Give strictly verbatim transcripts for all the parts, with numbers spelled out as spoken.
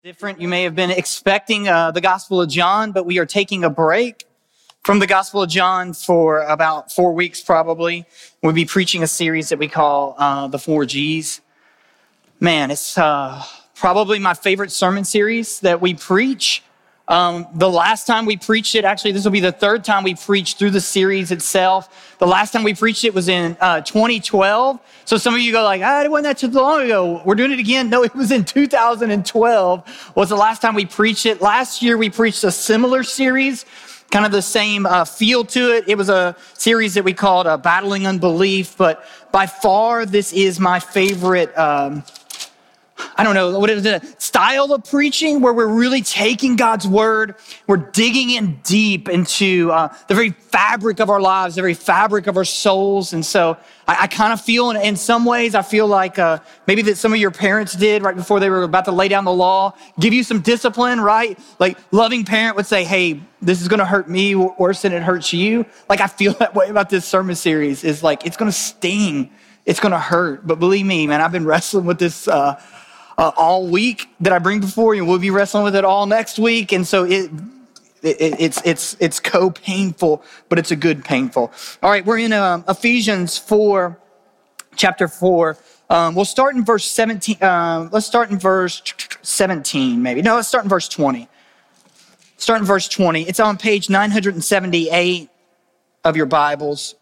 Different. You may have been expecting uh, the Gospel of John, but we are taking a break from the Gospel of John for about four weeks probably. We'll be preaching a series that we call uh, the Four G's. Man, it's uh, probably my favorite sermon series that we preach. Um, the last time we preached it, actually, this will be the third time we preached through the series itself. The last time we preached it was in uh, twenty twelve. So some of you go like, ah, it wasn't that too long ago. We're doing it again. No, it was in two thousand twelve was the last time we preached it. Last year, we preached a similar series, kind of the same uh, feel to it. It was a series that we called uh, Battling Unbelief. But by far, this is my favorite um I don't know, what is it, style of preaching where we're really taking God's word, we're digging in deep into uh, the very fabric of our lives, the very fabric of our souls. And so I, I kind of feel, in, in some ways, I feel like uh, maybe that some of your parents did right before they were about to lay down the law, give you some discipline, right? Like loving parent would say, hey, this is going to hurt me worse than it hurts you. Like I feel that way about this sermon series is like, it's going to sting. It's going to hurt. But believe me, man, I've been wrestling with this uh Uh, all week that I bring before you. We'll be wrestling with it all next week. And so it, it it's it's it's co-painful, but it's a good painful. All right, we're in um, Ephesians four, chapter four. Um, we'll start in verse seventeen. Uh, let's start in verse seventeen, maybe. No, let's start in verse twenty. Start in verse twenty. It's on page nine hundred seventy-eight of your Bibles.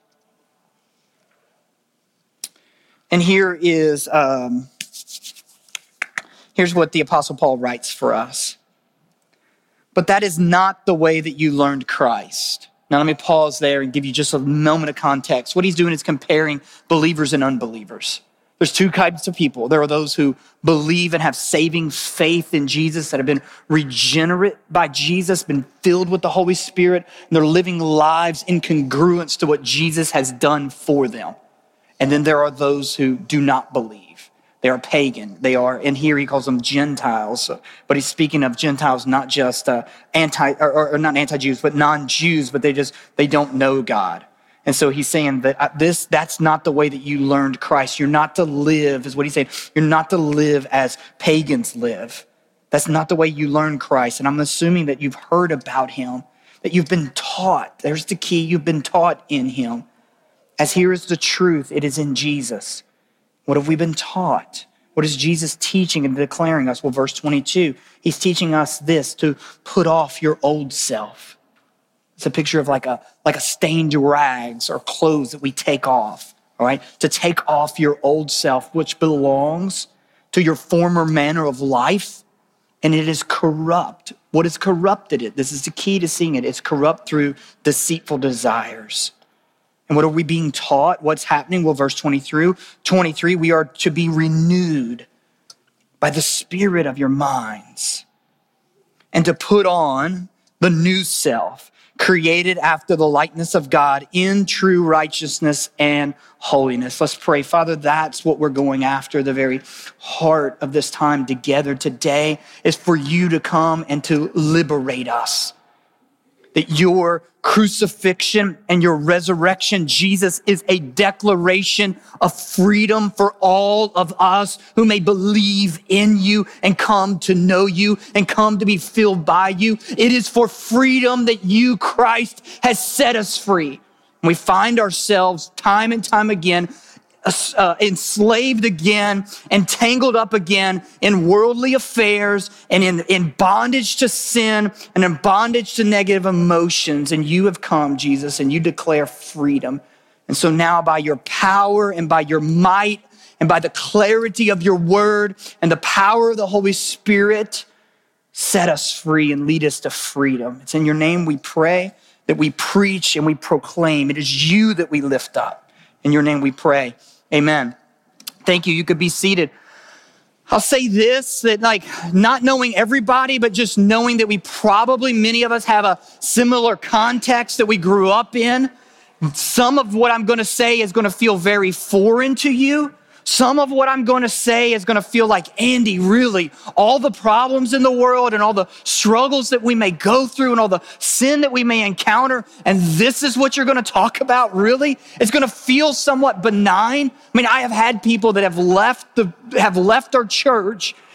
And here is... Um, Here's what the Apostle Paul writes for us. But that is not the way that you learned Christ. Now let me pause there and give you just a moment of context. What he's doing is comparing believers and unbelievers. There's two types of people. There are those who believe and have saving faith in Jesus, that have been regenerate by Jesus, been filled with the Holy Spirit, and they're living lives in congruence to what Jesus has done for them. And then there are those who do not believe. They are pagan. They are, and here he calls them Gentiles. But he's speaking of Gentiles, not just uh, anti, or, or not anti-Jews, but non-Jews. But they just they don't know God. And so he's saying that this that's not the way that you learned Christ. You're not to live, is what he's saying. You're not to live as pagans live. That's not the way you learn Christ. And I'm assuming that you've heard about him, that you've been taught. There's the key. You've been taught in him. As here is the truth. It is in Jesus. What have we been taught? What is Jesus teaching and declaring us? Well, verse twenty-two, he's teaching us this, to put off your old self. It's a picture of like a, like a stained rags or clothes that we take off, all right? To take off your old self, which belongs to your former manner of life, and it is corrupt. What has corrupted it? This is the key to seeing it. It's corrupt through deceitful desires. And what are we being taught? What's happening? Well, verse twenty-three, twenty-three, we are to be renewed by the spirit of your minds and to put on the new self, created after the likeness of God in true righteousness and holiness. Let's pray. Father, that's what we're going after. The very heart of this time together today is for you to come and to liberate us. That your crucifixion and your resurrection, Jesus, is a declaration of freedom for all of us who may believe in you and come to know you and come to be filled by you. It is for freedom that you, Christ, has set us free. We find ourselves time and time again Uh, enslaved again and tangled up again in worldly affairs and in, in bondage to sin and in bondage to negative emotions. And you have come, Jesus, and you declare freedom. And so now by your power and by your might and by the clarity of your word and the power of the Holy Spirit, set us free and lead us to freedom. It's in your name we pray, that we preach and we proclaim. It is you that we lift up. In your name we pray. Amen. Thank you. You could be seated. I'll say this, that like not knowing everybody, but just knowing that we probably, many of us have a similar context that we grew up in. Some of what I'm going to say is going to feel very foreign to you. Some of what I'm going to say is going to feel like, Andy, really, all the problems in the world and all the struggles that we may go through and all the sin that we may encounter, and this is what you're going to talk about, really? It's going to feel somewhat benign. I mean, I have had people that have left the have left our church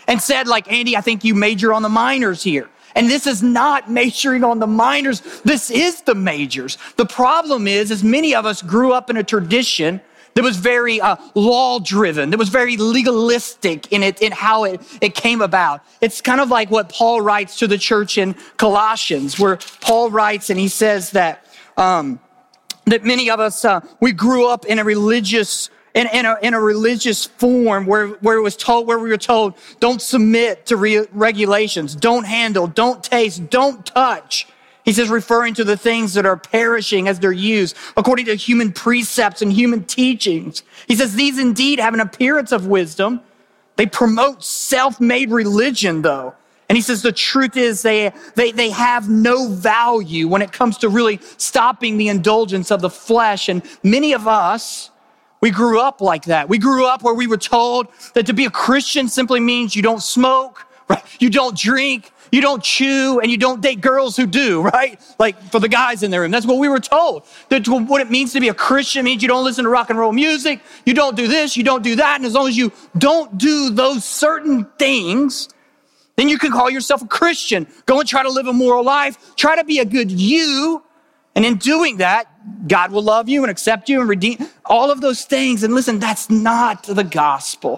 and said like, Andy, I think you major on the minors here. And this is not majoring on the minors. This is the majors. The problem is, is many of us grew up in a tradition that was very uh, law-driven, that was very legalistic in it, in how it, it came about. It's kind of like what Paul writes to the church in Colossians, where Paul writes and he says that um, that many of us, uh, we grew up in a religious In, in, a, in a religious form where, where it was told, where we were told, don't submit to re- regulations, don't handle, don't taste, don't touch. He says, referring to the things that are perishing as they're used according to human precepts and human teachings. He says, these indeed have an appearance of wisdom. They promote self-made religion though. And he says, the truth is they, they, they have no value when it comes to really stopping the indulgence of the flesh. And many of us, we grew up like that. We grew up where we were told that to be a Christian simply means you don't smoke, right? You don't drink, you don't chew, and you don't date girls who do, right? Like for the guys in the room. That's what we were told. That what it means to be a Christian means you don't listen to rock and roll music, you don't do this, you don't do that. And as long as you don't do those certain things, then you can call yourself a Christian. Go and try to live a moral life. Try to be a good you. And in doing that, God will love you and accept you and redeem all of those things. And listen, that's not the gospel.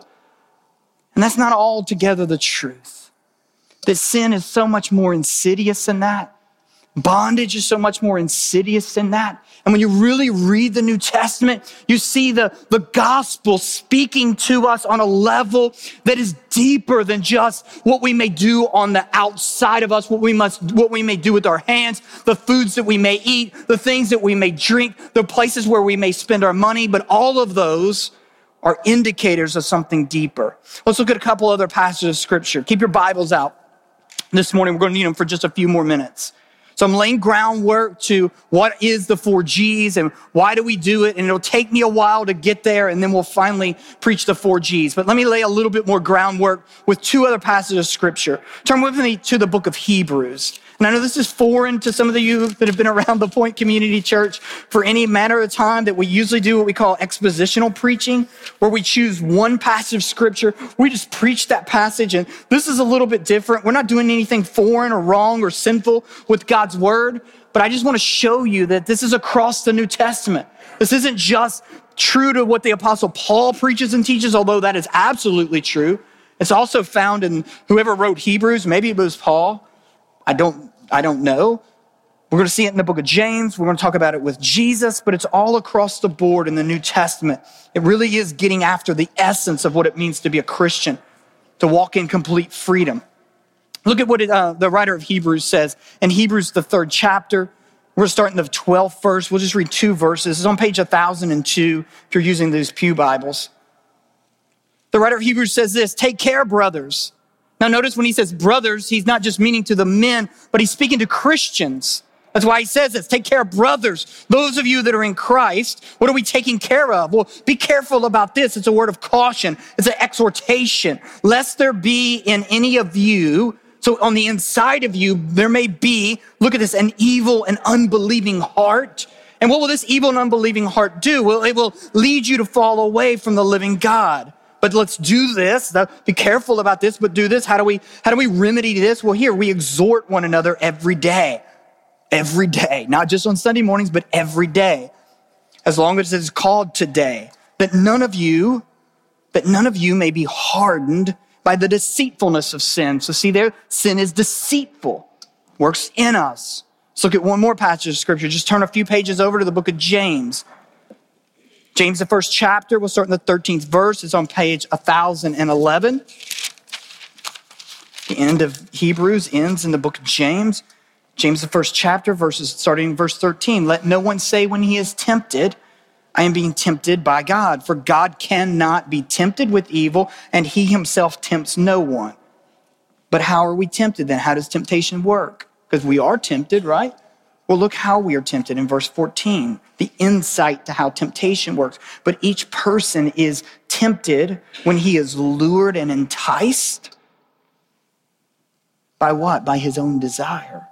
And that's not altogether the truth. That sin is so much more insidious than that. Bondage is so much more insidious than that. And when you really read the New Testament, you see the, the gospel speaking to us on a level that is deeper than just what we may do on the outside of us, what we must, what we may do with our hands, the foods that we may eat, the things that we may drink, the places where we may spend our money. But all of those are indicators of something deeper. Let's look at a couple other passages of scripture. Keep your Bibles out. This morning, we're going to need them for just a few more minutes. So I'm laying groundwork to what is the four G's and why do we do it? And it'll take me a while to get there, and then we'll finally preach the four G's. But let me lay a little bit more groundwork with two other passages of scripture. Turn with me to the book of Hebrews. And I know this is foreign to some of you that have been around the Point Community Church for any matter of time, that we usually do what we call expositional preaching, where we choose one passage of scripture. We just preach that passage. And this is a little bit different. We're not doing anything foreign or wrong or sinful with God's word. But I just want to show you that this is across the New Testament. This isn't just true to what the Apostle Paul preaches and teaches, although that is absolutely true. It's also found in whoever wrote Hebrews. Maybe it was Paul. I don't, I don't know. We're going to see it in the book of James. We're going to talk about it with Jesus, but it's all across the board in the New Testament. It really is getting after the essence of what it means to be a Christian, to walk in complete freedom. Look at what it, uh, the writer of Hebrews says in Hebrews, the third chapter. We're going to start in the twelfth verse. We'll just read two verses. It's on page one thousand two if you're using those Pew Bibles. The writer of Hebrews says this: take care, brothers. Now notice when he says brothers, he's not just meaning to the men, but he's speaking to Christians. That's why he says this: take care, brothers. Those of you that are in Christ, what are we taking care of? Well, be careful about this. It's a word of caution. It's an exhortation. Lest there be in any of you, so on the inside of you, there may be, look at this, an evil and unbelieving heart. And what will this evil and unbelieving heart do? Well, it will lead you to fall away from the living God. But let's do this. Be careful about this, but do this. How do we, how do we remedy this? Well, here we exhort one another every day. Every day. Not just on Sunday mornings, but every day. As long as it is called today. That none of you, that none of you may be hardened by the deceitfulness of sin. So see there, sin is deceitful. Works in us. Let's look at one more passage of scripture. Just turn a few pages over to the book of James. James, the first chapter, we'll start in the thirteenth verse. It's on page one thousand eleven. The end of Hebrews ends in the book of James. James, the first chapter, verses starting in verse thirteen. Let no one say when he is tempted, I am being tempted by God. For God cannot be tempted with evil, and he himself tempts no one. But how are we tempted then? How does temptation work? Because we are tempted, right? Well, look how we are tempted in verse fourteen, the insight to how temptation works. But each person is tempted when he is lured and enticed by what? By his own desire.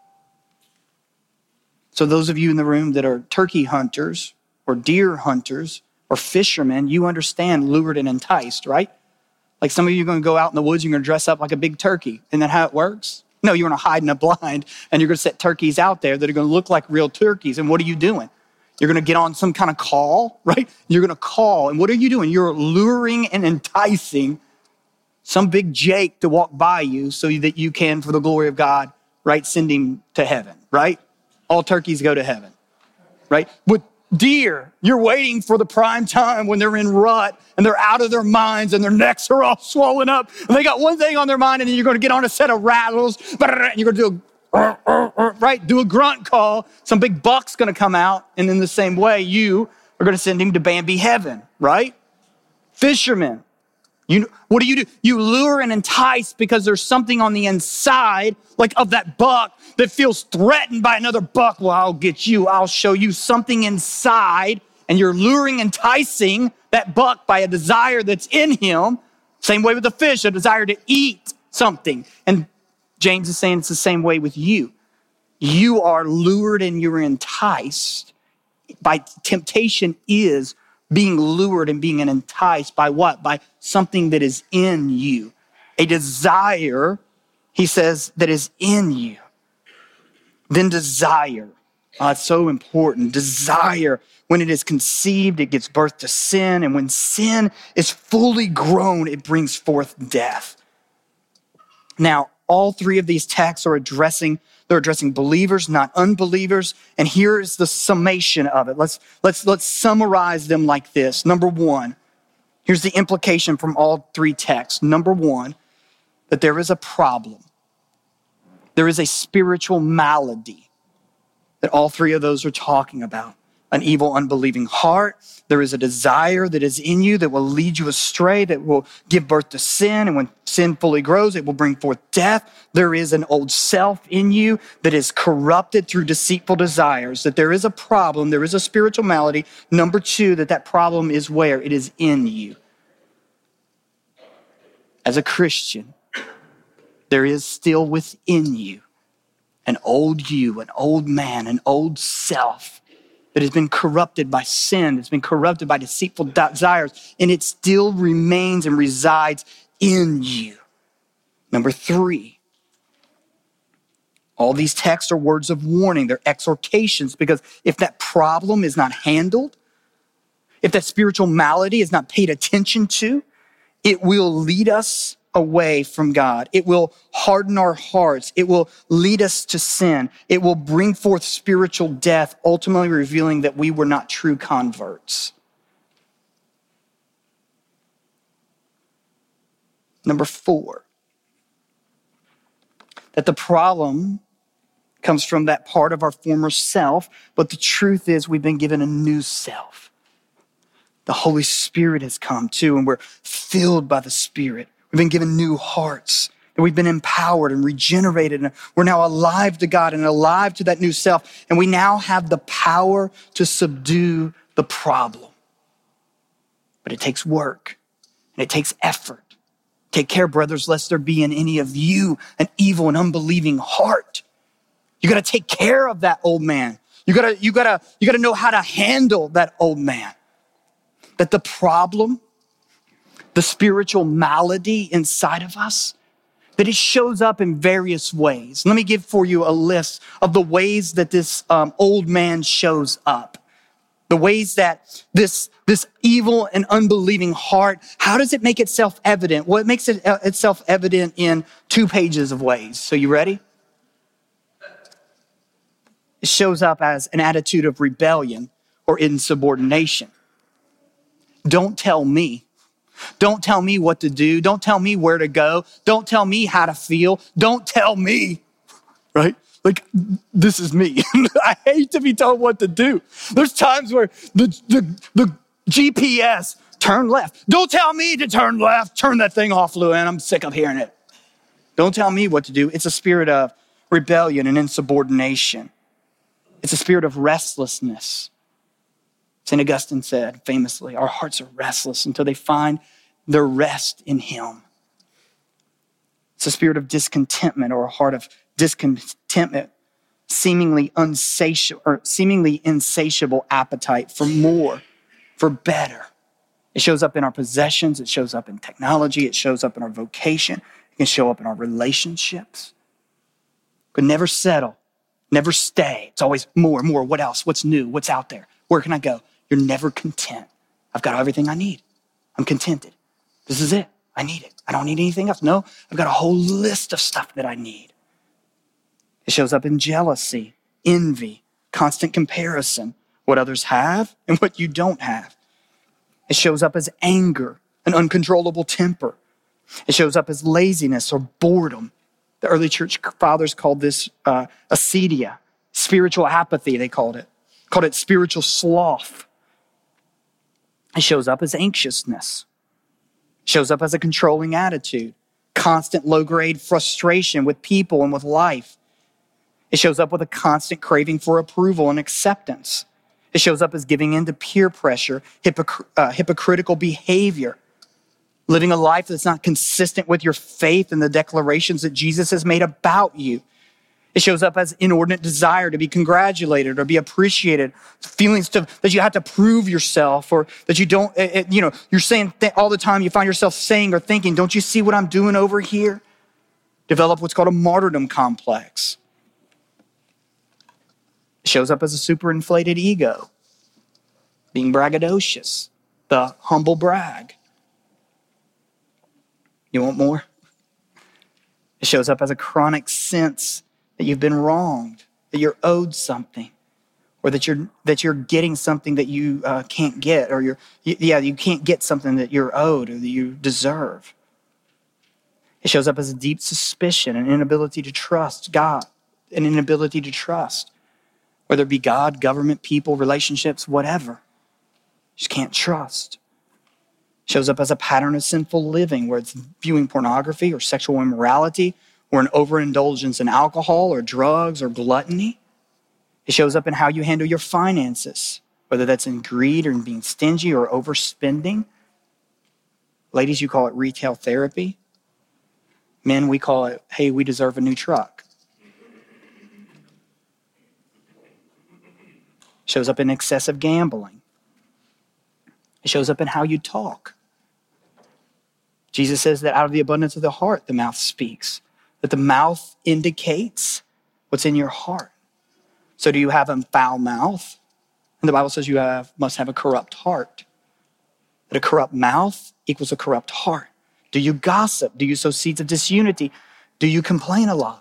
So those of you in the room that are turkey hunters or deer hunters or fishermen, you understand lured and enticed, right? Like some of you are going to go out in the woods, you're going to dress up like a big turkey. Isn't that how it works? No, you're going to hide in a blind and you're going to set turkeys out there that are going to look like real turkeys. And what are you doing? You're going to get on some kind of call, right? You're going to call. And what are you doing? You're luring and enticing some big Jake to walk by you so that you can, for the glory of God, right, send him to heaven, right? All turkeys go to heaven, right? With deer, you're waiting for the prime time when they're in rut and they're out of their minds and their necks are all swollen up and they got one thing on their mind, and then you're going to get on a set of rattles and you're going to do a, right, do a grunt call. Some big buck's going to come out, and in the same way, you are going to send him to Bambi heaven, right? Fishermen, you, what do you do? You lure and entice because there's something on the inside, like of that buck, that feels threatened by another buck. Well, I'll get you. I'll show you something inside. And you're luring, enticing that buck by a desire that's in him. Same way with the fish, a desire to eat something. And James is saying it's the same way with you. You are lured and you're enticed. By temptation is being lured and being enticed by what? By something that is in you. A desire, he says, that is in you. Then desire. Oh, it's so important. Desire, when it is conceived, it gives birth to sin. And when sin is fully grown, it brings forth death. Now, all three of these texts are addressing, they're addressing believers, not unbelievers. And here is the summation of it. Let's, let's, let's summarize them like this. Number one, here's the implication from all three texts. Number one, that there is a problem. There is a spiritual malady that all three of those are talking about. An evil, unbelieving heart. There is a desire that is in you that will lead you astray, that will give birth to sin. And when sin fully grows, it will bring forth death. There is an old self in you that is corrupted through deceitful desires. That there is a problem. There is a spiritual malady. Number two, that that problem is where? It is in you. As a Christian, there is still within you an old you, an old man, an old self that has been corrupted by sin, that's been corrupted by deceitful desires, and it still remains and resides in you. Number three, all these texts are words of warning. They're exhortations, because if that problem is not handled, if that spiritual malady is not paid attention to, it will lead us away from God. It will harden our hearts. It will lead us to sin. It will bring forth spiritual death, ultimately revealing that we were not true converts. Number four, that the problem comes from that part of our former self, but the truth is we've been given a new self. The Holy Spirit has come too, and we're filled by the Spirit. We've been given new hearts, and we've been empowered and regenerated, and we're now alive to God and alive to that new self, and we now have the power to subdue the problem. But it takes work, and it takes effort. Take care, brothers, lest there be in any of you an evil and unbelieving heart. You got to take care of that old man. You got to, you got to, you got to know how to handle that old man. That the problem, the spiritual malady inside of us, that it shows up in various ways. Let me give for you a list of the ways that this um, old man shows up. The ways that this, this evil and unbelieving heart, how does it make itself evident? Well, it makes it, uh, itself evident in two pages of ways. So you ready? It shows up as an attitude of rebellion or insubordination. Don't tell me. Don't tell me what to do. Don't tell me where to go. Don't tell me how to feel. Don't tell me, right? Like, this is me. I hate to be told what to do. There's times where the, the, the G P S, turn left. Don't tell me to turn left. Turn that thing off, Luann. I'm sick of hearing it. Don't tell me what to do. It's a spirit of rebellion and insubordination. It's a spirit of restlessness. Saint Augustine said famously, our hearts are restless until they find their rest in him. It's a spirit of discontentment or a heart of discontentment, seemingly unsatiable or seemingly insatiable appetite for more, for better. It shows up in our possessions. It shows up in technology. It shows up in our vocation. It can show up in our relationships. But never settle. Never stay. It's always more, more. What else? What's new? What's out there? Where can I go? You're never content. I've got everything I need. I'm contented. This is it. I need it. I don't need anything else. No, I've got a whole list of stuff that I need. It shows up in jealousy, envy, constant comparison, what others have and what you don't have. It shows up as anger, an uncontrollable temper. It shows up as laziness or boredom. The early church fathers called this uh, acedia, spiritual apathy, they called it. Called it spiritual sloth. It shows up as anxiousness. It shows up as a controlling attitude, constant low-grade frustration with people and with life. It shows up with a constant craving for approval and acceptance. It shows up as giving in to peer pressure, hypocr- uh, hypocritical behavior, living a life that's not consistent with your faith and the declarations that Jesus has made about you. It shows up as inordinate desire to be congratulated or be appreciated, feelings to, that you have to prove yourself or that you don't, it, you know, you're saying th- all the time, you find yourself saying or thinking, don't you see what I'm doing over here? Develop what's called a martyrdom complex. It shows up as a superinflated ego, being braggadocious, the humble brag. You want more? It shows up as a chronic sense that you've been wronged, that you're owed something, or that you're that you're getting something that you uh, can't get, or you're yeah you can't get something that you're owed or that you deserve. It shows up as a deep suspicion, an inability to trust God, an inability to trust, whether it be God, government, people, relationships, whatever. You just can't trust. It shows up as a pattern of sinful living, where it's viewing pornography or sexual immorality, or an overindulgence in alcohol or drugs or gluttony. It shows up in how you handle your finances, whether that's in greed or in being stingy or overspending. Ladies, you call it retail therapy. Men, we call it, hey, we deserve a new truck. It shows up in excessive gambling. It shows up in how you talk. Jesus says that out of the abundance of the heart, the mouth speaks. That the mouth indicates what's in your heart. So do you have a foul mouth? And the Bible says you have must have a corrupt heart. That a corrupt mouth equals a corrupt heart. Do you gossip? Do you sow seeds of disunity? Do you complain a lot?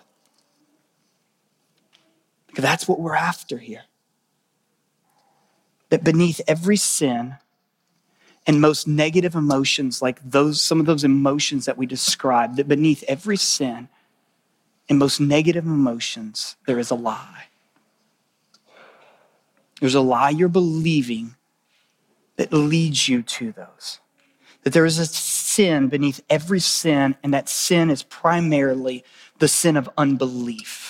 Because that's what we're after here. That beneath every sin and most negative emotions, like those, some of those emotions that we described, that beneath every sin and most negative emotions, there is a lie. There's a lie you're believing that leads you to those. That there is a sin beneath every sin, and that sin is primarily the sin of unbelief.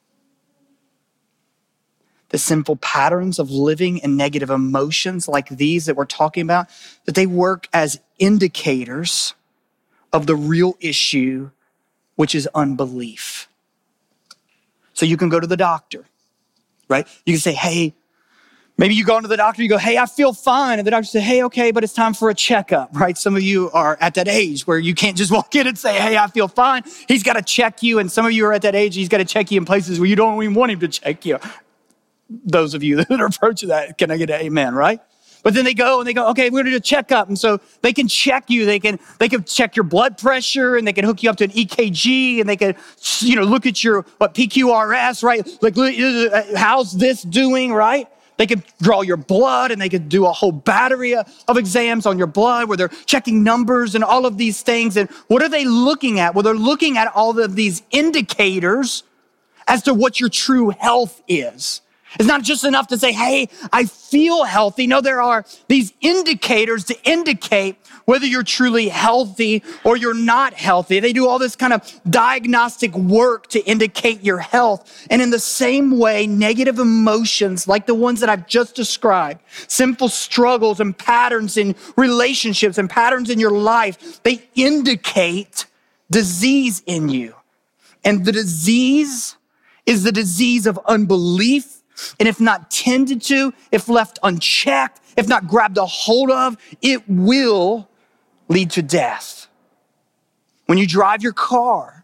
The sinful patterns of living and negative emotions like these that we're talking about, that they work as indicators of the real issue, which is unbelief. So you can go to the doctor, right? You can say, hey, maybe you go into the doctor, you go, hey, I feel fine. And the doctor says, hey, okay, but it's time for a checkup, right? Some of you are at that age where you can't just walk in and say, hey, I feel fine. He's got to check you. And some of you are at that age, he's got to check you in places where you don't even want him to check you. Those of you that are approaching that, can I get an amen, right? But then they go and they go, okay, we're going to do a checkup. And so they can check you. They can they can check your blood pressure, and they can hook you up to an E K G, and they can, you know, look at your what P Q R S, right? Like, how's this doing, right? They could draw your blood, and they could do a whole battery of exams on your blood where they're checking numbers and all of these things. And what are they looking at? Well, they're looking at all of these indicators as to what your true health is. It's not just enough to say, hey, I feel healthy. No, there are these indicators to indicate whether you're truly healthy or you're not healthy. They do all this kind of diagnostic work to indicate your health. And in the same way, negative emotions like the ones that I've just described, sinful struggles and patterns in relationships and patterns in your life, they indicate disease in you. And the disease is the disease of unbelief, And if not tended to, if left unchecked, if not grabbed a hold of, it will lead to death. When you drive your car,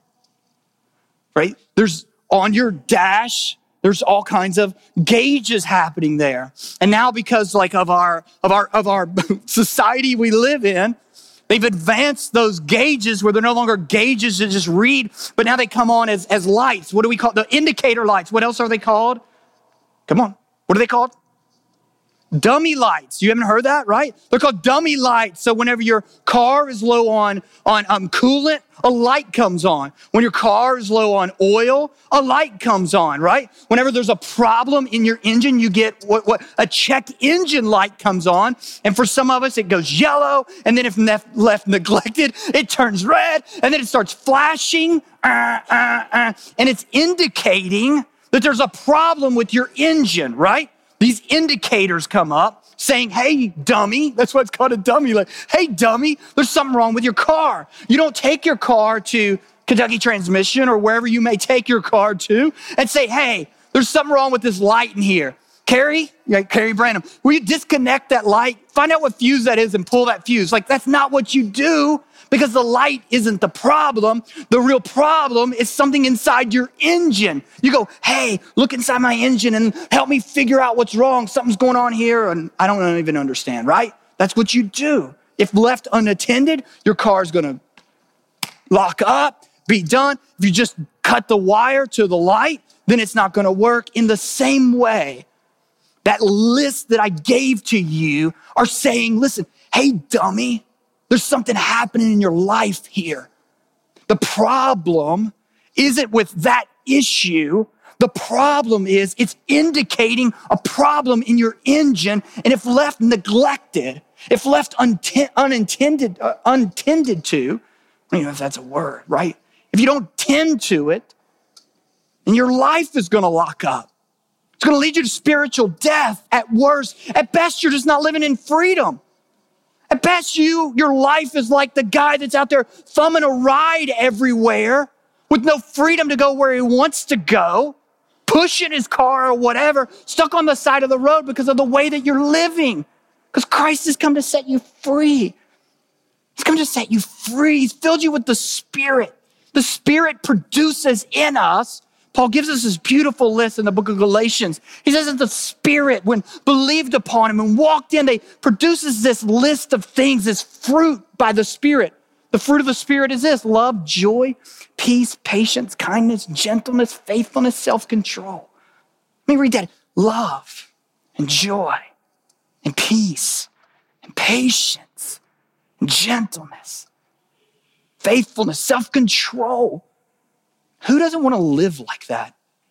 right, there's on your dash, there's all kinds of gauges happening there. And now because like of our of our of our society we live in, they've advanced those gauges where they're no longer gauges to just read, but now they come on as, as lights. What do we call the indicator lights? What else are they called? Come on. What are they called? Dummy lights. You haven't heard that, right? They're called dummy lights. So whenever your car is low on, on um, coolant, a light comes on. When your car is low on oil, a light comes on, right? Whenever there's a problem in your engine, you get what, what a check engine light comes on. And for some of us, it goes yellow. And then if left, left neglected, it turns red. And then it starts flashing. Uh, uh, uh, and it's indicating that there's a problem with your engine, right? These indicators come up saying, hey, dummy. That's why it's called a dummy. Like, hey, dummy, there's something wrong with your car. You don't take your car to Kentucky Transmission or wherever you may take your car to and say, hey, there's something wrong with this light in here. Carrie, yeah, Carrie Branham, will you disconnect that light? Find out what fuse that is and pull that fuse. Like, that's not what you do because the light isn't the problem. The real problem is something inside your engine. You go, hey, look inside my engine and help me figure out what's wrong. Something's going on here and I don't even understand, right? That's what you do. If left unattended, your car is going to lock up, be done. If you just cut the wire to the light, then it's not going to work. In the same way, that list that I gave to you are saying, listen, hey, dummy, there's something happening in your life here. The problem isn't with that issue. The problem is it's indicating a problem in your engine. And if left neglected, if left unten- unintended, uh, untended to, I don't even know if that's a word, right? If you don't tend to it, then your life is going to lock up. It's going to lead you to spiritual death at worst. At best, you're just not living in freedom. At best, you, your life is like the guy that's out there thumbing a ride everywhere with no freedom to go where he wants to go, pushing his car or whatever, stuck on the side of the road because of the way that you're living. Because Christ has come to set you free. He's come to set you free. He's filled you with the Spirit. The Spirit produces in us. Paul gives us this beautiful list in the book of Galatians. He says that the Spirit, when believed upon him and walked in, they produces this list of things, this fruit by the Spirit. The fruit of the Spirit is this: love, joy, peace, patience, kindness, gentleness, faithfulness, self-control. Let me read that. Love and joy and peace and patience and gentleness, faithfulness, self-control. Who doesn't want to live like that?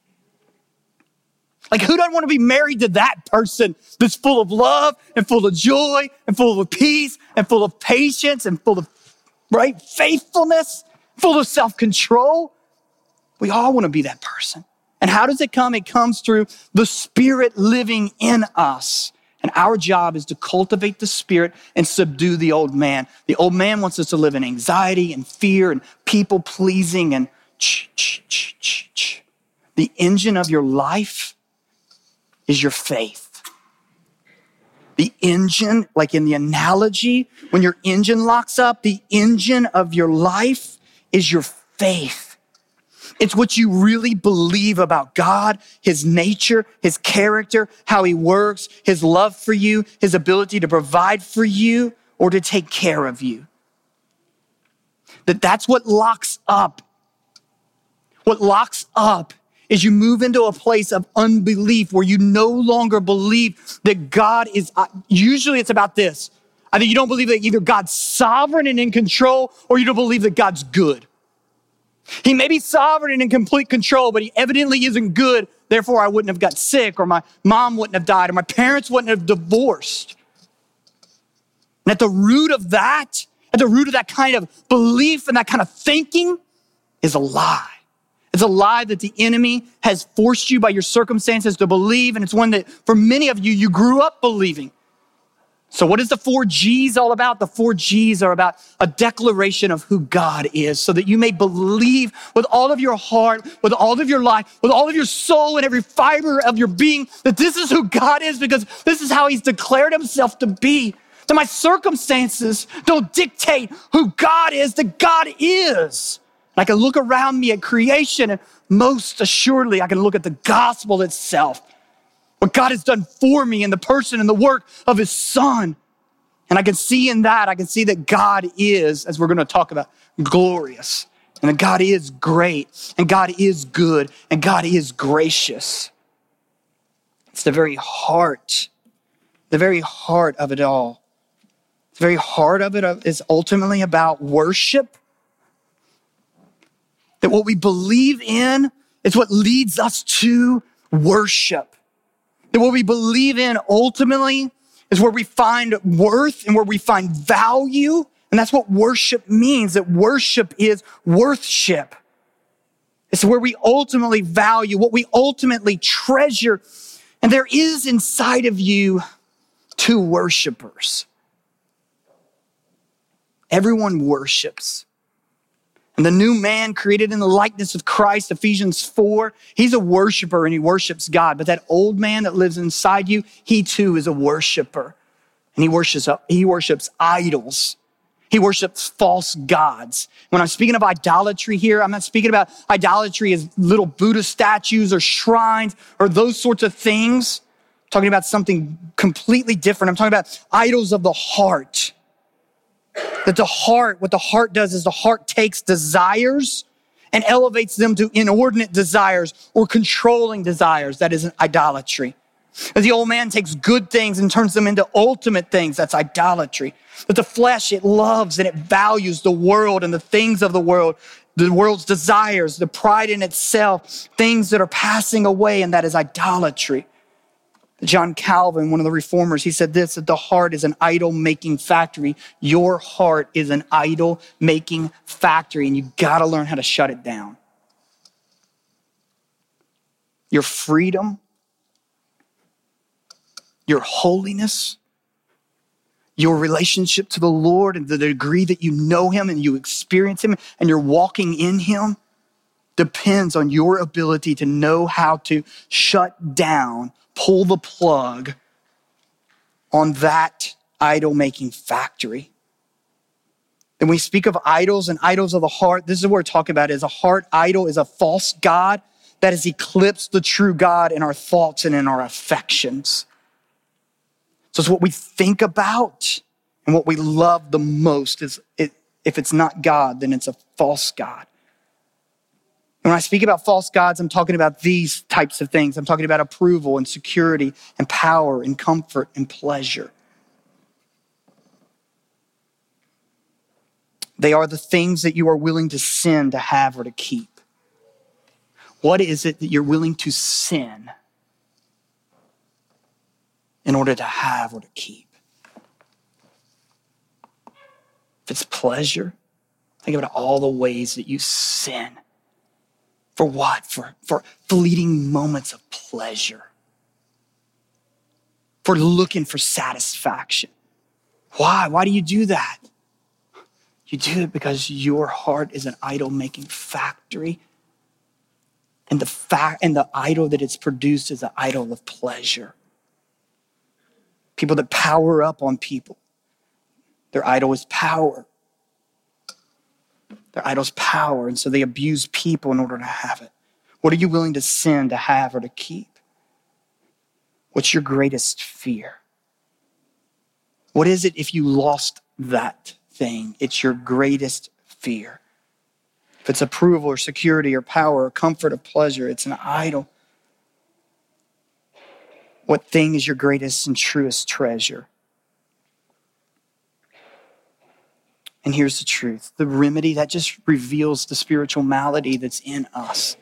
Like, who doesn't want to be married to that person that's full of love and full of joy and full of peace and full of patience and full of, right, faithfulness, full of self-control? We all want to be that person. And how does it come? It comes through the Spirit living in us. And our job is to cultivate the Spirit and subdue the old man. The old man wants us to live in anxiety and fear and people pleasing and ch, ch, ch, ch, ch. The engine of your life is your faith. The engine, like in the analogy, when your engine locks up, the engine of your life is your faith. It's what you really believe about God, his nature, his character, how he works, his love for you, his ability to provide for you or to take care of you. That that's what locks up. What locks up is you move into a place of unbelief where you no longer believe that God is, uh, usually it's about this. I think you don't believe that either God's sovereign and in control or you don't believe that God's good. He may be sovereign and in complete control, but he evidently isn't good. Therefore, I wouldn't have got sick, or my mom wouldn't have died, or my parents wouldn't have divorced. And at the root of that, at the root of that kind of belief and that kind of thinking is a lie. It's a lie that the enemy has forced you by your circumstances to believe, and it's one that for many of you, you grew up believing. So what is the four G's all about? The four G's are about a declaration of who God is so that you may believe with all of your heart, with all of your life, with all of your soul and every fiber of your being that this is who God is because this is how he's declared himself to be. That my circumstances don't dictate who God is, that God is. And I can look around me at creation and most assuredly I can look at the gospel itself. What God has done for me in the person and the work of his son. And I can see in that, I can see that God is, as we're going to talk about, glorious. And that God is great. And God is good. And God is gracious. It's the very heart, the very heart of it all. The very heart of it is ultimately about worship. That what we believe in is what leads us to worship. That what we believe in ultimately is where we find worth and where we find value. And that's what worship means, that worship is worthship. It's where we ultimately value, what we ultimately treasure. And there is inside of you two worshipers. Everyone worships. And the new man created in the likeness of Christ, Ephesians four, he's a worshiper and he worships God. But that old man that lives inside you, he too is a worshiper. And he worships, he worships idols. He worships false gods. When I'm speaking of idolatry here, I'm not speaking about idolatry as little Buddha statues or shrines or those sorts of things. I'm talking about something completely different. I'm talking about idols of the heart. That the heart, what the heart does is the heart takes desires and elevates them to inordinate desires or controlling desires. That is idolatry. That the old man takes good things and turns them into ultimate things. That's idolatry. That the flesh, it loves and it values the world and the things of the world, the world's desires, the pride in itself, things that are passing away, and that is idolatry. John Calvin, one of the reformers, he said this, that the heart is an idol-making factory. Your heart is an idol-making factory, and you got to learn how to shut it down. Your freedom, your holiness, your relationship to the Lord and the degree that you know him and you experience him and you're walking in him depends on your ability to know how to shut down, pull the plug on that idol-making factory. And we speak of idols and idols of the heart. This is what we're talking about is a heart idol is a false god that has eclipsed the true God in our thoughts and in our affections. So it's what we think about and what we love the most is it, if it's not God, then it's a false god. When I speak about false gods, I'm talking about these types of things. I'm talking about approval and security and power and comfort and pleasure. They are the things that you are willing to sin to have or to keep. What is it that you're willing to sin in order to have or to keep? If it's pleasure, think about all the ways that you sin. For what? For, for fleeting moments of pleasure. For looking for satisfaction. Why? Why do you do that? You do it because your heart is an idol-making factory. And the fact and the idol that it's produced is an idol of pleasure. People that power up on people. Their idol is power. Their idol's power, and so they abuse people in order to have it. What are you willing to sin to have or to keep? What's your greatest fear? What is it if you lost that thing? It's your greatest fear. If it's approval or security or power or comfort or pleasure, it's an idol. What thing is your greatest and truest treasure? And here's the truth. The remedy, that just reveals the spiritual malady that's in us.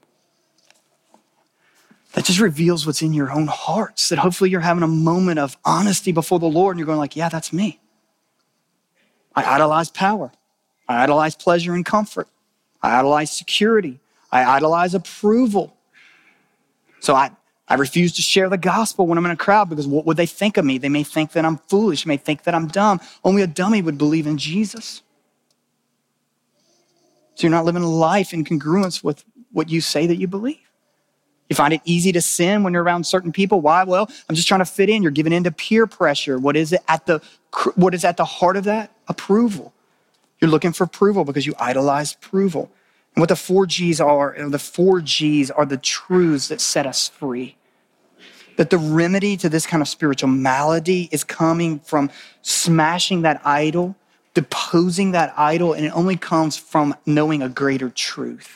That just reveals what's in your own hearts. That hopefully you're having a moment of honesty before the Lord and you're going like, yeah, that's me. I idolize power. I idolize pleasure and comfort. I idolize security. I idolize approval. So I, I refuse to share the gospel when I'm in a crowd because what would they think of me? They may think that I'm foolish, may think that I'm dumb. Only a dummy would believe in Jesus. So you're not living a life in congruence with what you say that you believe. You find it easy to sin when you're around certain people. Why? Well, I'm just trying to fit in. You're giving in to peer pressure. What is it at the, what is at the heart of that? Approval. You're looking for approval because you idolize approval. And what the four G's are, the four G's are the truths that set us free. That the remedy to this kind of spiritual malady is coming from smashing that idol, deposing that idol, and it only comes from knowing a greater truth.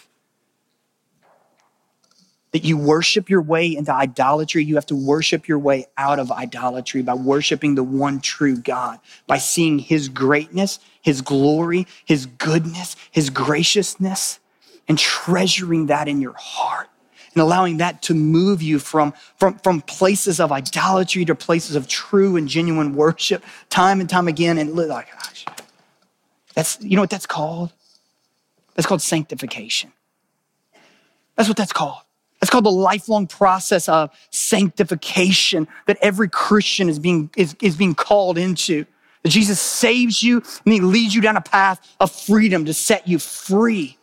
That you worship your way into idolatry. You have to worship your way out of idolatry by worshiping the one true God, by seeing his greatness, his glory, his goodness, his graciousness, and treasuring that in your heart and allowing that to move you from, from, from places of idolatry to places of true and genuine worship time and time again. And like, gosh, that's, you know what that's called? That's called sanctification. That's what that's called. It's called the lifelong process of sanctification that every Christian is being, is, is being called into. That Jesus saves you and he leads you down a path of freedom to set you free.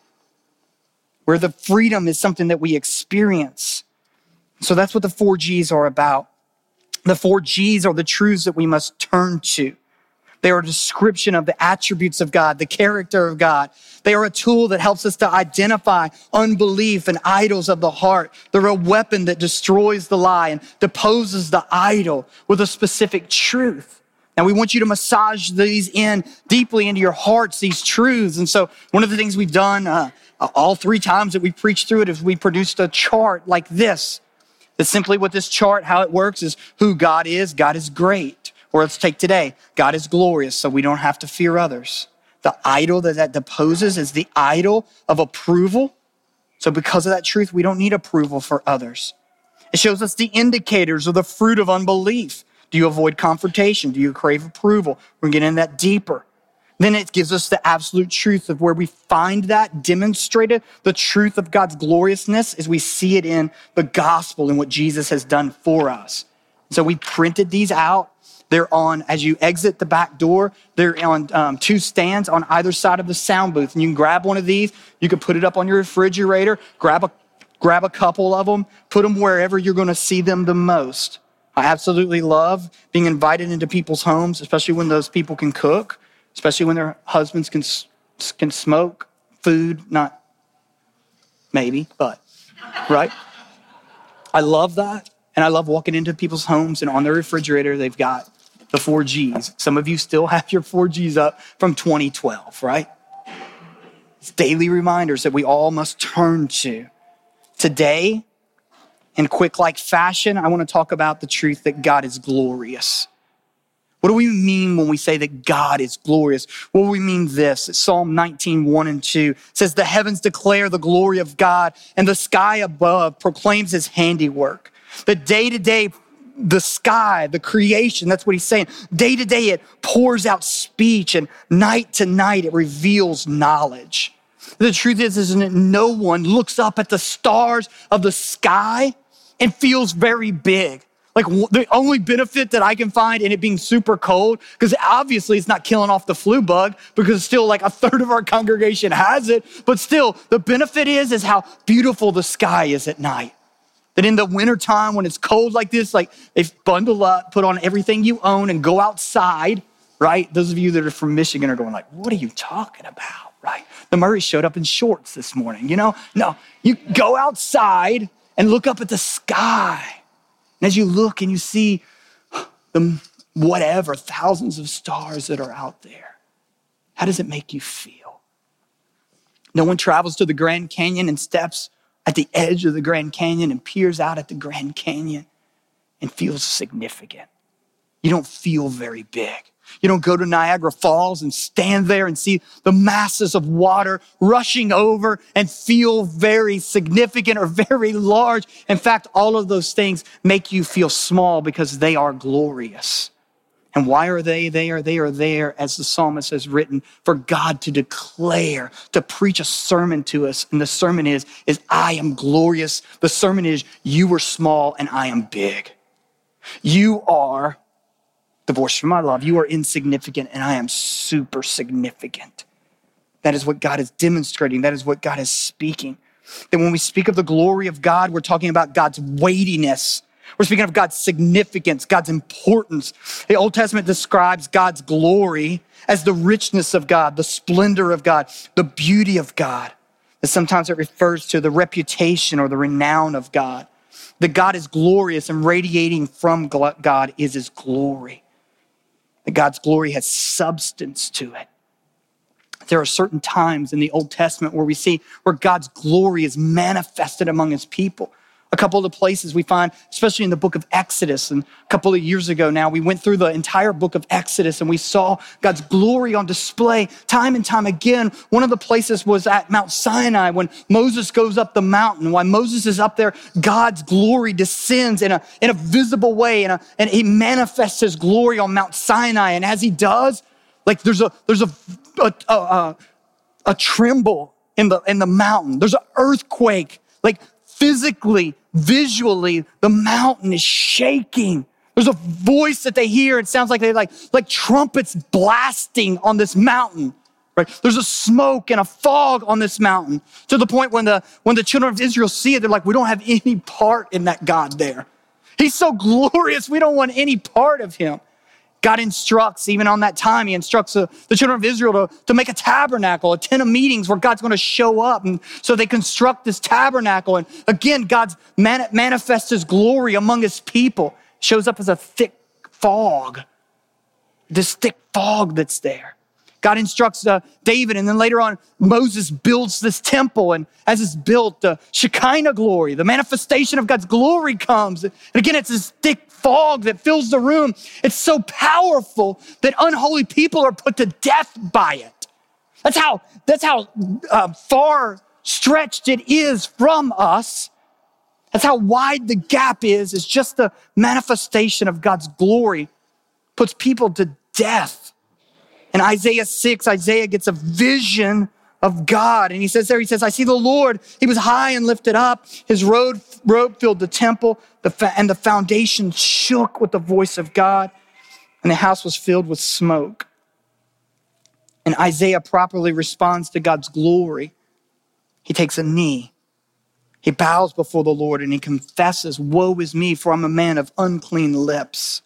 Where the freedom is something that we experience. So that's what the four G's are about. The four G's are the truths that we must turn to. They are a description of the attributes of God, the character of God. They are a tool that helps us to identify unbelief and idols of the heart. They're a weapon that destroys the lie and deposes the idol with a specific truth. Now, we want you to massage these in deeply into your hearts, these truths. And so one of the things we've done uh, all three times that we preached through it is we produced a chart like this. That simply with this chart, how it works is who God is. God is great. Or let's take today, God is glorious, so we don't have to fear others. The idol that that deposes is the idol of approval. So because of that truth, we don't need approval for others. It shows us the indicators of the fruit of unbelief. Do you avoid confrontation? Do you crave approval? We're getting into that deeper. Then it gives us the absolute truth of where we find that demonstrated. The truth of God's gloriousness is we see it in the gospel and what Jesus has done for us. So we printed these out. They're on, as you exit the back door, they're on um, two stands on either side of the sound booth. And you can grab one of these. You can put it up on your refrigerator, grab a, grab a couple of them, put them wherever you're going to see them the most. I absolutely love being invited into people's homes, especially when those people can cook, especially when their husbands can, can smoke food, not maybe, but, right? I love that. And I love walking into people's homes and on their refrigerator, they've got the four G's. Some of you still have your four G's up from twenty twelve, right? It's daily reminders that we all must turn to. Today, in quick-like fashion, I want to talk about the truth that God is glorious. What do we mean when we say that God is glorious? Well, we mean this. Psalm nineteen, one and two says, the heavens declare the glory of God, and the sky above proclaims his handiwork. The day to day, the sky, the creation, that's what he's saying. Day to day, it pours out speech, and night to night, it reveals knowledge. The truth is, is that no one looks up at the stars of the sky and feels very big. Like the only benefit that I can find in it being super cold, because obviously it's not killing off the flu bug because still like a third of our congregation has it. But still, the benefit is, is how beautiful the sky is at night. That in the wintertime when it's cold like this, like they bundle up, put on everything you own and go outside, right? Those of you that are from Michigan are going like, what are you talking about, right? The Murray showed up in shorts this morning, you know? No, you go outside and look up at the sky. And as you look and you see the whatever, thousands of stars that are out there, how does it make you feel? No one travels to the Grand Canyon and steps at the edge of the Grand Canyon and peers out at the Grand Canyon and feels significant. You don't feel very big. You don't go to Niagara Falls and stand there and see the masses of water rushing over and feel very significant or very large. In fact, all of those things make you feel small because they are glorious. And why are they there? They are there, as the psalmist has written, for God to declare, to preach a sermon to us. And the sermon is, is I am glorious. The sermon is, you were small and I am big. You are divorced from my love. You are insignificant and I am super significant. That is what God is demonstrating. That is what God is speaking. That when we speak of the glory of God, we're talking about God's weightiness. We're speaking of God's significance, God's importance. The Old Testament describes God's glory as the richness of God, the splendor of God, the beauty of God. And sometimes it refers to the reputation or the renown of God. That God is glorious and radiating from God is his glory. That God's glory has substance to it. There are certain times in the Old Testament where we see where God's glory is manifested among his people. A couple of the places we find, especially in the book of Exodus, and a couple of years ago now, we went through the entire book of Exodus and we saw God's glory on display time and time again. One of the places was at Mount Sinai when Moses goes up the mountain. While Moses is up there, God's glory descends in a, in a visible way, and, a, and he manifests his glory on Mount Sinai. And as he does, like there's a there's a a, a, a, a tremble in the in the mountain. There's an earthquake, like physically, visually, the mountain is shaking. There's a voice that they hear. It sounds like they like, like trumpets blasting on this mountain, right? There's a smoke and a fog on this mountain to the point when the, when the children of Israel see it, they're like, we don't have any part in that God there. He's so glorious. We don't want any part of him. God instructs, even on that time, he instructs the, the children of Israel to, to make a tabernacle, a tent of meetings where God's going to show up. And so they construct this tabernacle. And again, God's man, manifests his glory among his people. Shows up as a thick fog, this thick fog that's there. God instructs uh, David, and then later on, Moses builds this temple. And as it's built, the Shekinah glory, the manifestation of God's glory comes. And again, it's this thick fog that fills the room. It's so powerful that unholy people are put to death by it. That's how, that's how uh, far stretched it is from us. That's how wide the gap is. It's just the manifestation of God's glory puts people to death. In Isaiah six, Isaiah gets a vision of God. And he says there, he says, I see the Lord. He was high and lifted up. His robe, robe filled the temple, the fa- and the foundation shook with the voice of God. And the house was filled with smoke. And Isaiah properly responds to God's glory. He takes a knee. He bows before the Lord and he confesses, woe is me, for I'm a man of unclean lips.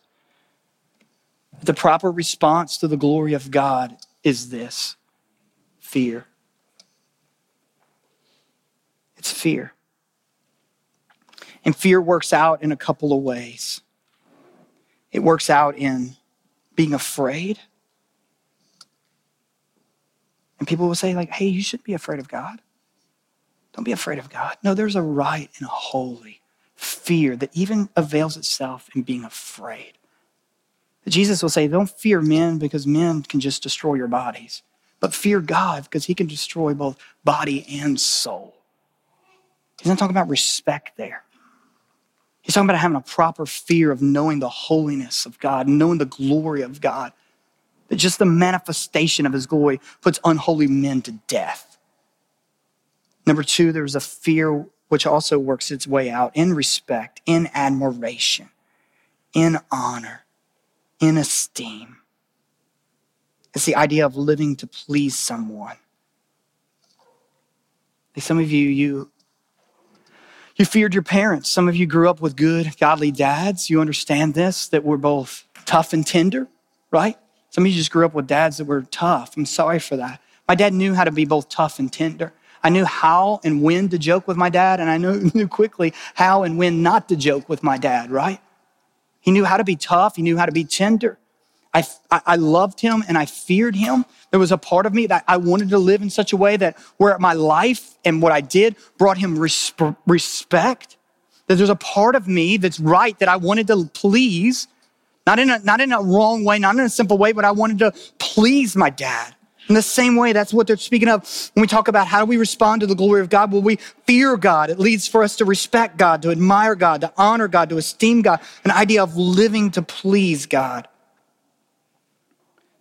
The proper response to the glory of God is this: fear. It's fear. And fear works out in a couple of ways. It works out in being afraid. And people will say, like, hey, you shouldn't be afraid of God. Don't be afraid of God. No, there's a right and a holy fear that even avails itself in being afraid. Jesus will say, don't fear men because men can just destroy your bodies, but fear God because he can destroy both body and soul. He's not talking about respect there. He's talking about having a proper fear of knowing the holiness of God, knowing the glory of God, that just the manifestation of his glory puts unholy men to death. Number two, there's a fear which also works its way out in respect, in admiration, in honor, in esteem. It's the idea of living to please someone. Like some of you, you, you feared your parents. Some of you grew up with good, godly dads. You understand this, that we're both tough and tender, right? Some of you just grew up with dads that were tough. I'm sorry for that. My dad knew how to be both tough and tender. I knew how and when to joke with my dad, and I knew, knew quickly how and when not to joke with my dad, right? He knew how to be tough. He knew how to be tender. I, I, I loved him and I feared him. There was a part of me that I wanted to live in such a way that where my life and what I did brought him resp- respect. That there's a part of me that's right that I wanted to please, not in a, not in a wrong way, not in a simple way, but I wanted to please my dad. In the same way, that's what they're speaking of when we talk about how do we respond to the glory of God. Well, we fear God. It leads for us to respect God, to admire God, to honor God, to esteem God, an idea of living to please God.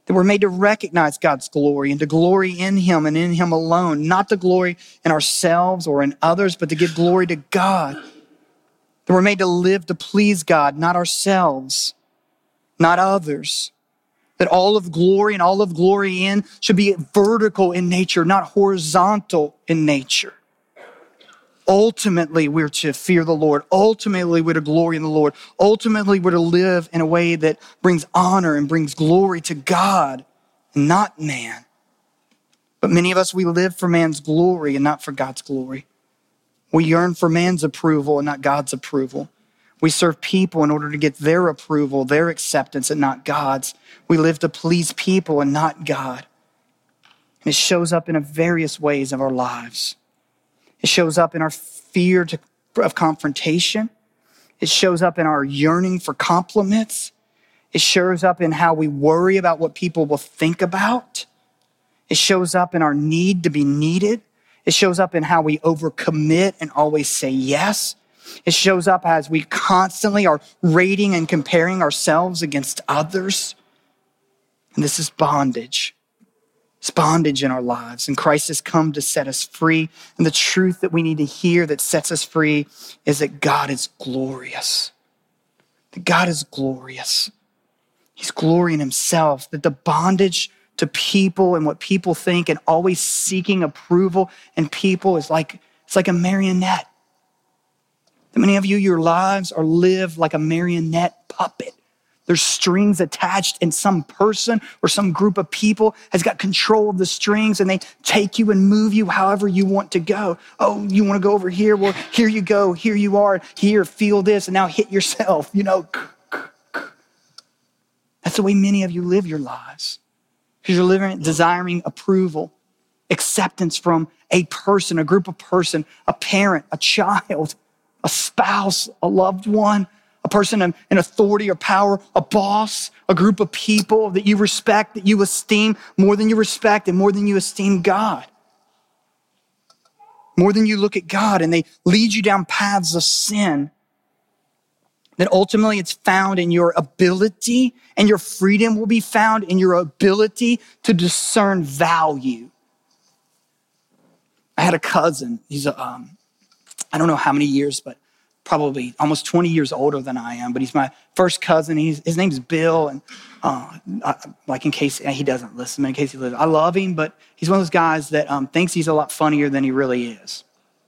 That we're made to recognize God's glory and to glory in him and in him alone, not to glory in ourselves or in others, but to give glory to God. That we're made to live to please God, not ourselves, not others. That all of glory and all of glory in should be vertical in nature, not horizontal in nature. Ultimately, we're to fear the Lord. Ultimately, we're to glory in the Lord. Ultimately, we're to live in a way that brings honor and brings glory to God, and not man. But many of us, we live for man's glory and not for God's glory. We yearn for man's approval and not God's approval. We serve people in order to get their approval, their acceptance, and not God's. We live to please people and not God. And it shows up in various ways of our lives. It shows up in our fear to, of confrontation. It shows up in our yearning for compliments. It shows up in how we worry about what people will think about. It shows up in our need to be needed. It shows up in how we overcommit and always say yes. It shows up as we constantly are rating and comparing ourselves against others. And this is bondage. It's bondage in our lives. And Christ has come to set us free. And the truth that we need to hear that sets us free is that God is glorious. That God is glorious. He's glory in himself. That the bondage to people and what people think and always seeking approval in people is like, it's like a marionette. That many of you, your lives are lived like a marionette puppet. There's strings attached and some person or some group of people has got control of the strings and they take you and move you however you want to go. Oh, you want to go over here? Well, here you go. Here you are. Here, feel this and now hit yourself. You know, that's the way many of you live your lives. Because you're living desiring approval, acceptance from a person, a group of person, a parent, a child, a spouse, a loved one, a person in authority or power, a boss, a group of people that you respect, that you esteem more than you respect and more than you esteem God. More than you look at God, and they lead you down paths of sin. That ultimately it's found in your ability, and your freedom will be found in your ability to discern value. I had a cousin. He's a, um, I don't know how many years, but probably almost twenty years older than I am, but he's my first cousin. He's, his name's Bill. And uh, I, like in case he doesn't listen, in case he lives, I love him, but he's one of those guys that um, thinks he's a lot funnier than he really is.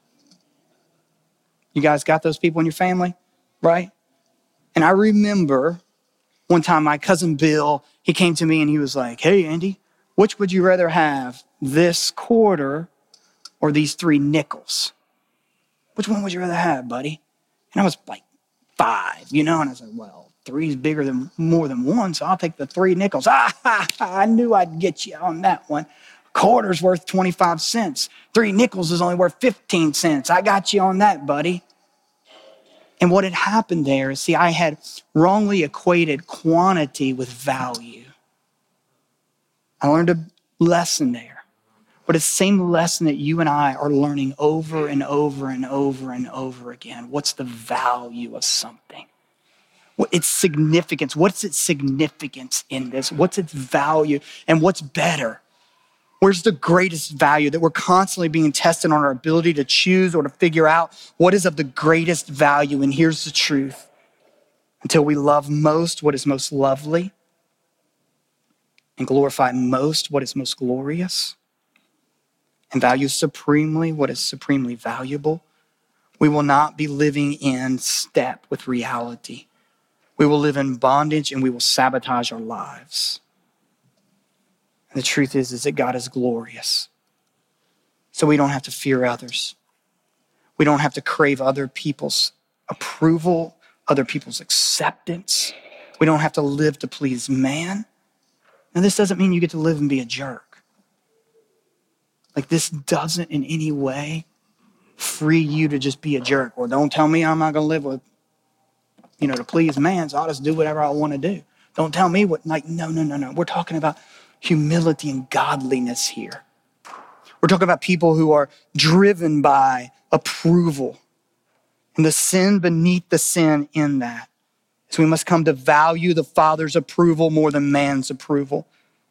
You guys got those people in your family, right? And I remember one time my cousin Bill, he came to me and he was like, "Hey, Andy, which would you rather have, this quarter or these three nickels? Which one would you rather have, buddy?" And I was like five, you know, and I said, well, three's bigger than more than one, so I'll take the three nickels. Ah, ha, ha, I knew I'd get you on that one. A quarter's worth twenty-five cents. Three nickels is only worth fifteen cents. I got you on that, buddy. And what had happened there is, see, I had wrongly equated quantity with value. I learned a lesson there. But it's the same lesson that you and I are learning over and over and over and over again. What's the value of something? What its significance? What's its significance in this? What's its value? And what's better? Where's the greatest value? That we're constantly being tested on our ability to choose or to figure out what is of the greatest value. And here's the truth. Until we love most what is most lovely and glorify most what is most glorious, and value supremely what is supremely valuable, we will not be living in step with reality. We will live in bondage and we will sabotage our lives. And the truth is, is that God is glorious. So we don't have to fear others. We don't have to crave other people's approval, other people's acceptance. We don't have to live to please man. Now, this doesn't mean you get to live and be a jerk. Like, this doesn't in any way free you to just be a jerk. Or don't tell me I'm not going to live with, you know, to please man, so I'll just do whatever I want to do. Don't tell me what, like, no, no, no, no. We're talking about humility and godliness here. We're talking about people who are driven by approval and the sin beneath the sin in that. So we must come to value the Father's approval more than man's approval.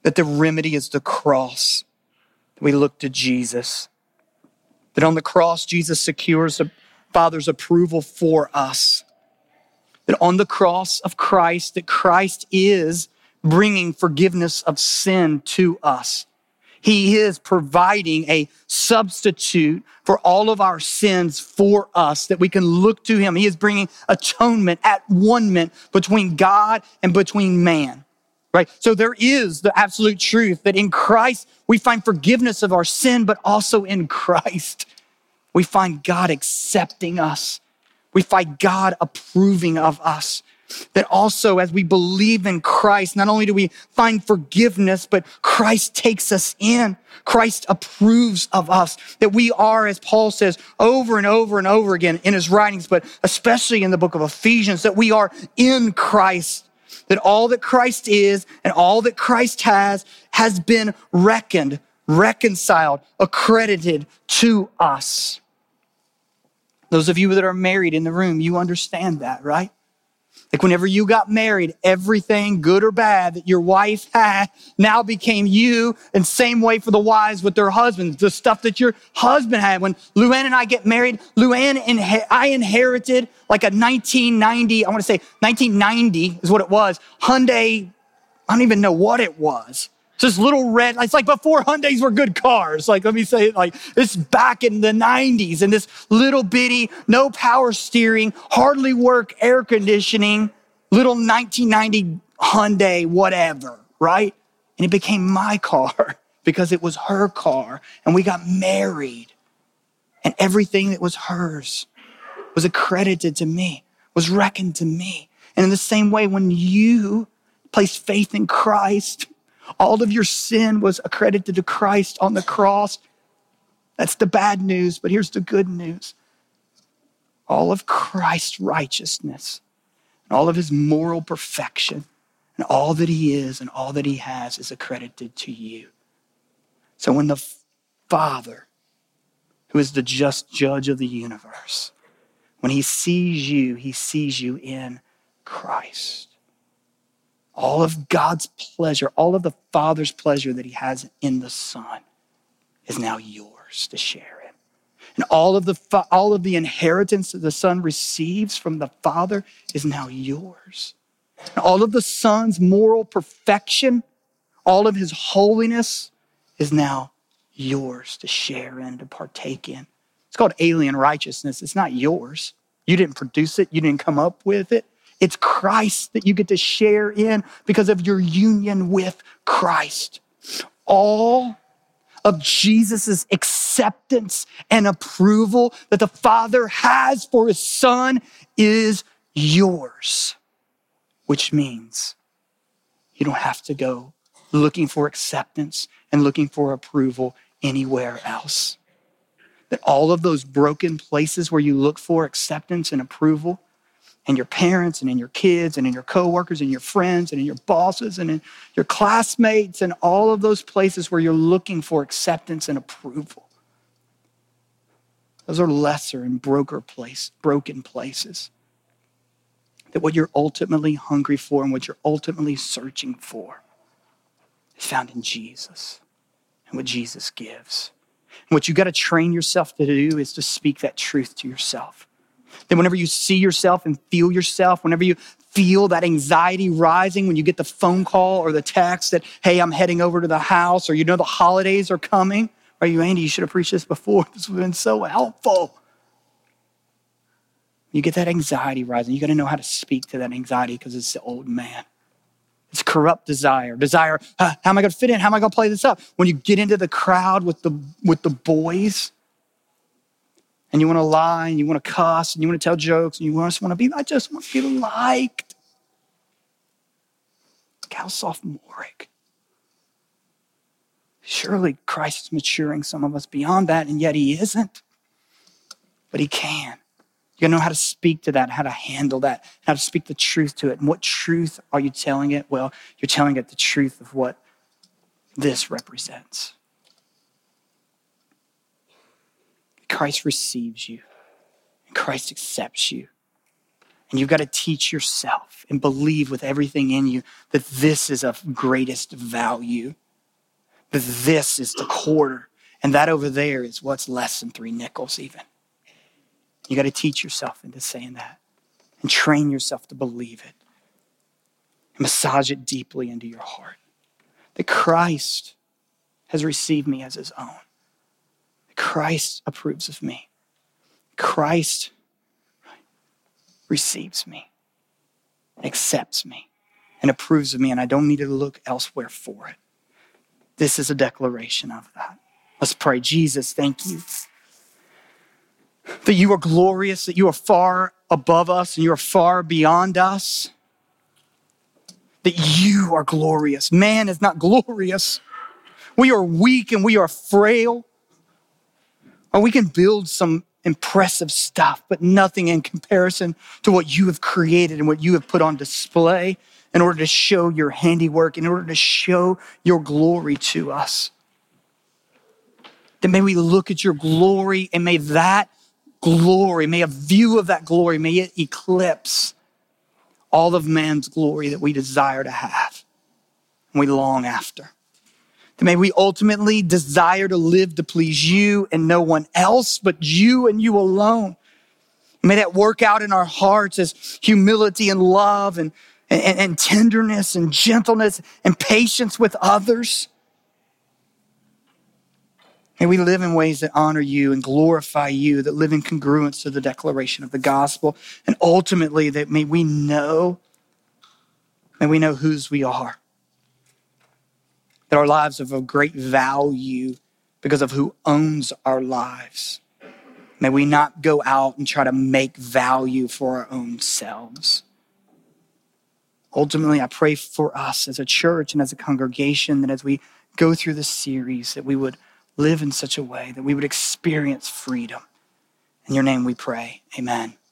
that the remedy is the cross. We look to Jesus. That on the cross, Jesus secures the Father's approval for us. That on the cross of Christ, that Christ is bringing forgiveness of sin to us. He is providing a substitute for all of our sins for us, that we can look to him. He is bringing atonement, at one-ment between God and between man, right? So there is the absolute truth that in Christ, we find forgiveness of our sin, but also in Christ, we find God accepting us. We find God approving of us. That also, as we believe in Christ, not only do we find forgiveness, but Christ takes us in. Christ approves of us. That we are, as Paul says over and over and over again in his writings, but especially in the book of Ephesians, that we are in Christ. That all that Christ is and all that Christ has, has been reckoned, reconciled, accredited to us. Those of you that are married in the room, you understand that, right? Like whenever you got married, everything good or bad that your wife had now became you, and same way for the wives with their husbands. The stuff that your husband had. When Luann and I get married, Luann, inhe- I inherited like a nineteen ninety, I want to say nineteen ninety is what it was, Hyundai, I don't even know what it was. It's this little red, it's like before Hyundais were good cars. Like, let me say it like, it's back in the nineties, and this little bitty, no power steering, hardly work air conditioning, little nineteen ninety Hyundai, whatever, right? And it became my car because it was her car, and we got married, and everything that was hers was accredited to me, was reckoned to me. And in the same way, when you place faith in Christ, all of your sin was accredited to Christ on the cross. That's the bad news, but here's the good news. All of Christ's righteousness, and all of his moral perfection, and all that he is and all that he has is accredited to you. So when the Father, who is the just judge of the universe, when he sees you, he sees you in Christ. All of God's pleasure, all of the Father's pleasure that he has in the Son is now yours to share in. And all of the all of the inheritance that the Son receives from the Father is now yours. And all of the Son's moral perfection, all of his holiness is now yours to share in, to partake in. It's called alien righteousness. It's not yours. You didn't produce it. You didn't come up with it. It's Christ that you get to share in because of your union with Christ. All of Jesus' acceptance and approval that the Father has for his Son is yours, which means you don't have to go looking for acceptance and looking for approval anywhere else. That all of those broken places where you look for acceptance and approval, and your parents and in your kids and in your coworkers and your friends and in your bosses and in your classmates and all of those places where you're looking for acceptance and approval. Those are lesser and broker place, broken places. That what you're ultimately hungry for and what you're ultimately searching for is found in Jesus and what Jesus gives. And what you got to train yourself to do is to speak that truth to yourself. Then whenever you see yourself and feel yourself, whenever you feel that anxiety rising, when you get the phone call or the text that, hey, I'm heading over to the house, or you know the holidays are coming, or you, Andy, you should have preached this before. This would have been so helpful. You get that anxiety rising. You got to know how to speak to that anxiety because it's the old man. It's corrupt desire. Desire, uh, how am I going to fit in? How am I going to play this up? When you get into the crowd with the with the boys, and you want to lie, and you want to cuss, and you want to tell jokes, and you just want to be, I just want to be liked. Look how sophomoric. Surely Christ is maturing some of us beyond that, and yet he isn't. But he can. You gotta know how to speak to that, how to handle that, how to speak the truth to it. And what truth are you telling it? Well, you're telling it the truth of what this represents. Christ receives you. And Christ accepts you. And you've got to teach yourself and believe with everything in you that this is of greatest value, that this is the quarter, and that over there is what's less than three nickels even. You got to teach yourself into saying that and train yourself to believe it and massage it deeply into your heart. That Christ has received me as his own. That Christ approves of me. Christ receives me, accepts me, and approves of me, and I don't need to look elsewhere for it. This is a declaration of that. Let's pray. Jesus, thank you that you are glorious, that you are far above us, and you are far beyond us, that you are glorious. Man is not glorious. We are weak and we are frail. Or we can build some impressive stuff, but nothing in comparison to what you have created and what you have put on display in order to show your handiwork, in order to show your glory to us. That may we look at your glory and may that glory, may a view of that glory, may it eclipse all of man's glory that we desire to have and we long after. That may we ultimately desire to live to please you and no one else but you and you alone. May that work out in our hearts as humility and love and, and, and tenderness and gentleness and patience with others. May we live in ways that honor you and glorify you, that live in congruence to the declaration of the gospel. And ultimately that may we know, may we know whose we are. That our lives are of great value because of who owns our lives. May we not go out and try to make value for our own selves. Ultimately, I pray for us as a church and as a congregation that as we go through this series, that we would live in such a way that we would experience freedom. In your name we pray, amen.